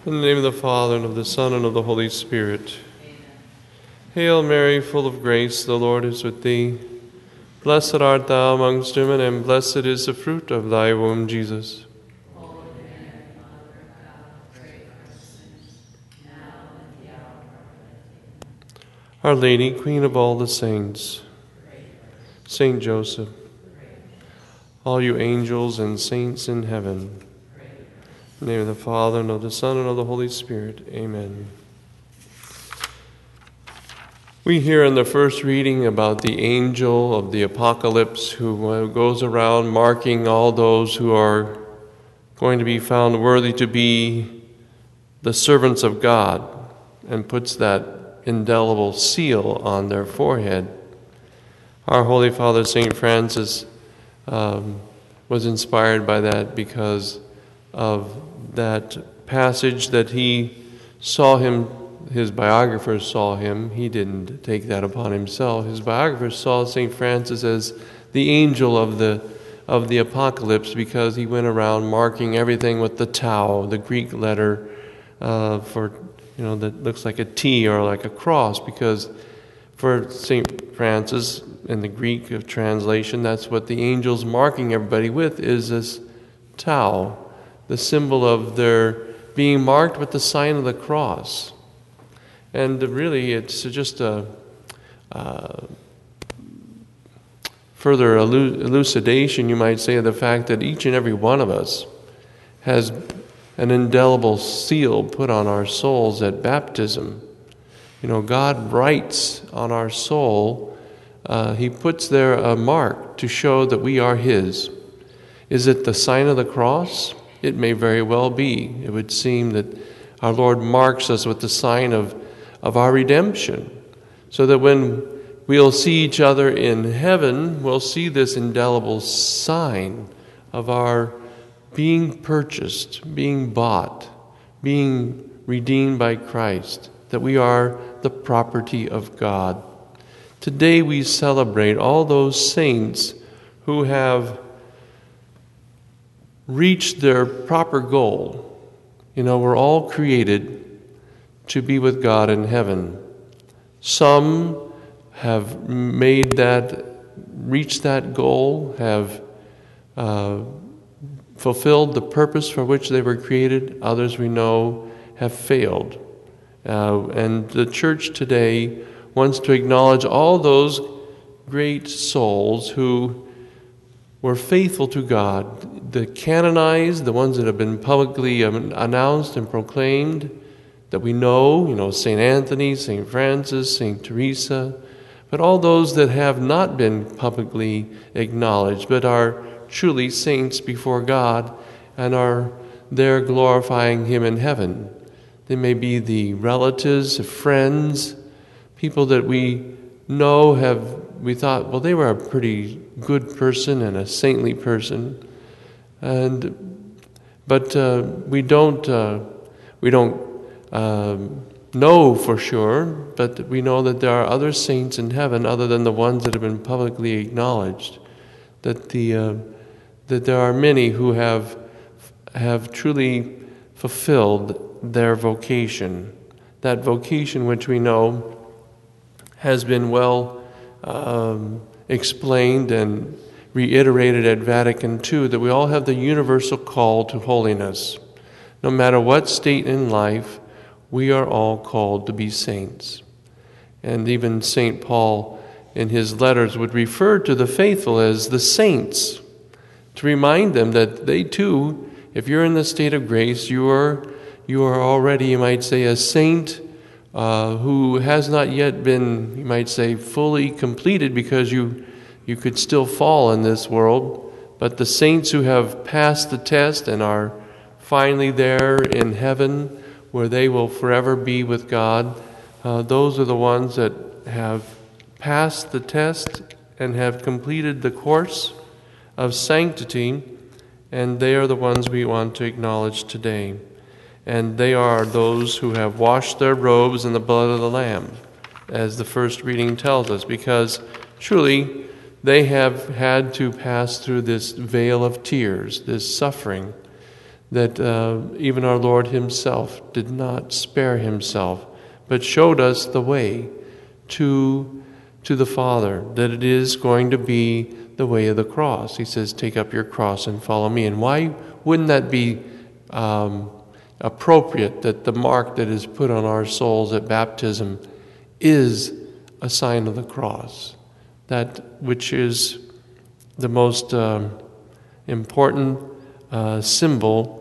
In the name of the Father, and of the Son, and of the Holy Spirit. Amen. Hail Mary, full of grace, the Lord is with thee. Blessed art thou amongst women, and blessed is the fruit of thy womb, Jesus. Holy Mary, Mother of God, pray for us sinners, now and at the hour of our death. Our Lady, Queen of all the saints, Saint Joseph, all you angels and saints in heaven, in the name of the Father, and of the Son, and of the Holy Spirit. Amen. We hear in the first reading about the angel of the apocalypse who goes around marking all those who are going to be found worthy to be the servants of God, and puts that indelible seal on their forehead. Our Holy Father, St. Francis, was inspired by that because of that passage that he saw him, his biographers saw him. He didn't take that upon himself. His biographers saw St. Francis as the angel of the apocalypse because he went around marking everything with the tau, the Greek letter that looks like a T or like a cross, because for St. Francis, in the Greek of translation, that's what the angel's marking everybody with, is this tau, the symbol of their being marked with the sign of the cross. And really, it's just a further elucidation, you might say, of the fact that each and every one of us has an indelible seal put on our souls at baptism. God writes on our soul, He puts there a mark to show that we are His. Is it the sign of the cross? It may very well be. It would seem that our Lord marks us with the sign of our redemption, so that when we'll see each other in heaven, we'll see this indelible sign of our being purchased, being bought, being redeemed by Christ, that we are the property of God. Today we celebrate all those saints who have reached their proper goal. We're all created to be with God in heaven. Some have reached that goal, have fulfilled the purpose for which they were created. Others, we know, have failed. And the church today wants to acknowledge all those great souls who were faithful to God, the canonized, the ones that have been publicly announced and proclaimed, that we know, St. Anthony, St. Francis, St. Teresa, but all those that have not been publicly acknowledged, but are truly saints before God and are there glorifying Him in heaven. They may be the relatives, friends, people that we know we thought, well, they were a pretty good person and a saintly person, but we don't know for sure, but we know that there are other saints in heaven other than the ones that have been publicly acknowledged. That there are many who have truly fulfilled their vocation, that vocation which we know has been well explained and reiterated at Vatican II, that we all have the universal call to holiness. No matter what state in life, we are all called to be saints. And even St. Paul in his letters would refer to the faithful as the saints, to remind them that they too, if you're in the state of grace, you are already, you might say, a saint who has not yet been, you might say, fully completed, because you could still fall in this world. But the saints who have passed the test and are finally there in heaven, where they will forever be with God, those are the ones that have passed the test and have completed the course of sanctity, and they are the ones we want to acknowledge today. And they are those who have washed their robes in the blood of the Lamb, as the first reading tells us, because truly they have had to pass through this vale of tears, this suffering. that even our Lord himself did not spare himself, but showed us the way to the Father, that it is going to be the way of the cross. He says, take up your cross and follow me. And why wouldn't that be appropriate, that the mark that is put on our souls at baptism is a sign of the cross, that which is the most important symbol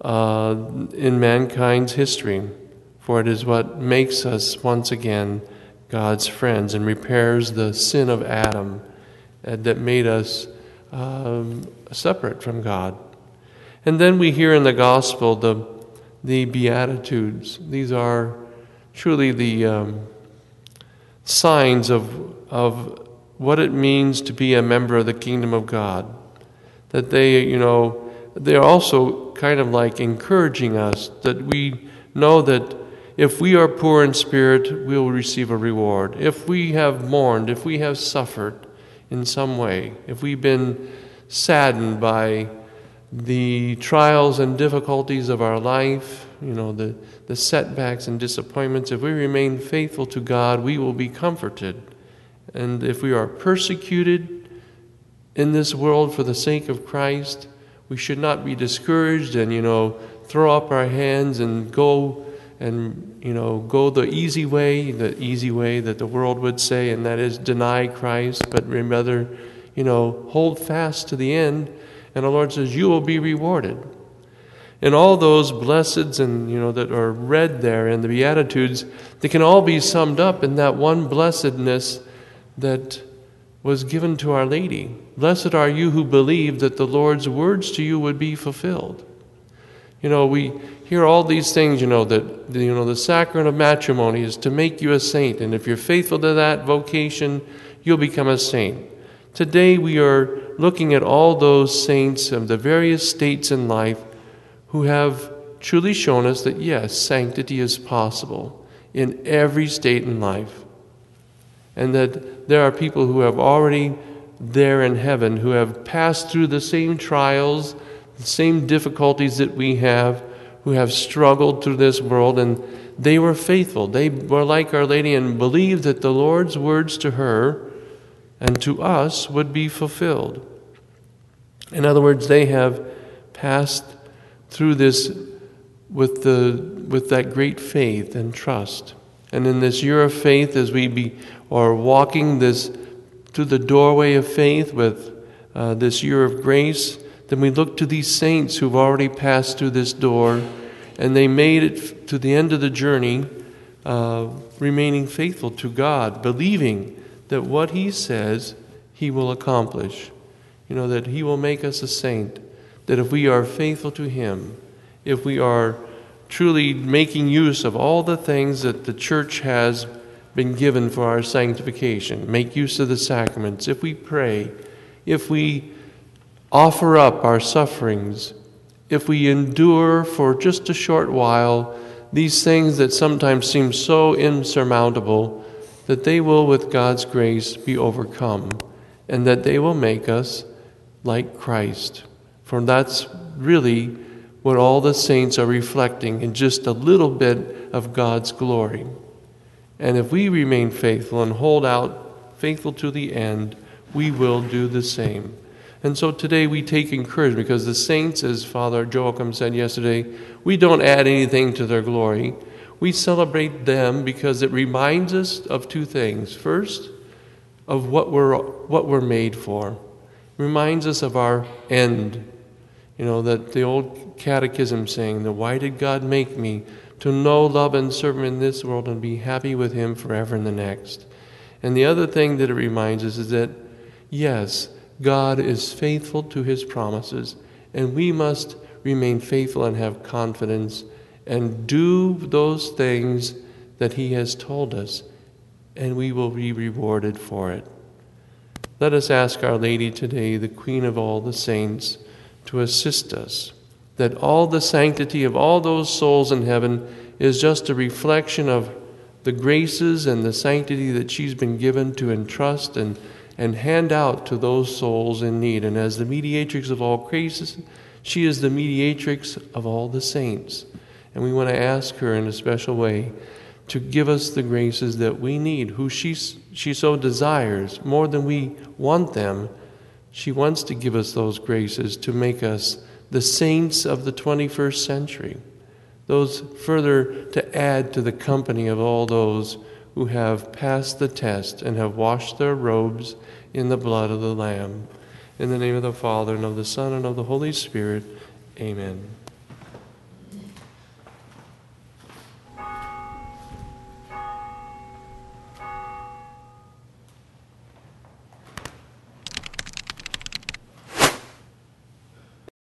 in mankind's history, for it is what makes us once again God's friends and repairs the sin of Adam that made us separate from God. And then we hear in the gospel the Beatitudes. These are truly the signs of what it means to be a member of the kingdom of God. That they're also kind of like encouraging us, that we know that if we are poor in spirit, we will receive a reward. If we have mourned, if we have suffered in some way, if we've been saddened by the trials and difficulties of our life, the setbacks and disappointments, if we remain faithful to God, we will be comforted. And if we are persecuted in this world for the sake of Christ, we should not be discouraged and, throw up our hands and go the easy way that the world would say, and that is deny Christ, but rather, hold fast to the end. And the Lord says, you will be rewarded. And all those blesseds and, that are read there in the Beatitudes, they can all be summed up in that one blessedness that was given to Our Lady. Blessed are you who believe that the Lord's words to you would be fulfilled. We hear all these things, that the sacrament of matrimony is to make you a saint. And if you're faithful to that vocation, you'll become a saint. Today we are looking at all those saints of the various states in life who have truly shown us that, yes, sanctity is possible in every state in life. And that there are people who have already there in heaven who have passed through the same trials, the same difficulties that we have, who have struggled through this world, and they were faithful. They were like Our Lady and believed that the Lord's words to her and to us would be fulfilled. In other words, they have passed through this with that great faith and trust. And in this year of faith, as we are walking this through the doorway of faith with this year of grace, then we look to these saints who've already passed through this door, and they made it to the end of the journey, remaining faithful to God, believing that what He says, He will accomplish. That He will make us a saint, that if we are faithful to Him, if we are truly making use of all the things that the church has been given for our sanctification, make use of the sacraments, if we pray, if we offer up our sufferings, if we endure for just a short while these things that sometimes seem so insurmountable, that they will, with God's grace, be overcome, and that they will make us like Christ. For that's really what all the saints are reflecting in just a little bit of God's glory. And if we remain faithful and hold out faithful to the end, we will do the same. And so today we take encouragement, because the saints, as Father Joachim said yesterday, we don't add anything to their glory. We celebrate them because it reminds us of two things. First, of what we're made for. It reminds us of our end. That the old catechism saying, that why did God make me? To know, love, and serve Him in this world and be happy with Him forever in the next. And the other thing that it reminds us is that, yes, God is faithful to His promises, and we must remain faithful and have confidence and do those things that He has told us, and we will be rewarded for it. Let us ask Our Lady today, the Queen of all the saints, to assist us, that all the sanctity of all those souls in heaven is just a reflection of the graces and the sanctity that she's been given to entrust and hand out to those souls in need. And as the mediatrix of all graces, She is the mediatrix of all the saints, and we want to ask her in a special way to give us the graces that we need, who she so desires, more than we want them. She wants to give us those graces to make us the saints of the 21st century, those further to add to the company of all those who have passed the test and have washed their robes in the blood of the Lamb. In the name of the Father, and of the Son, and of the Holy Spirit, amen.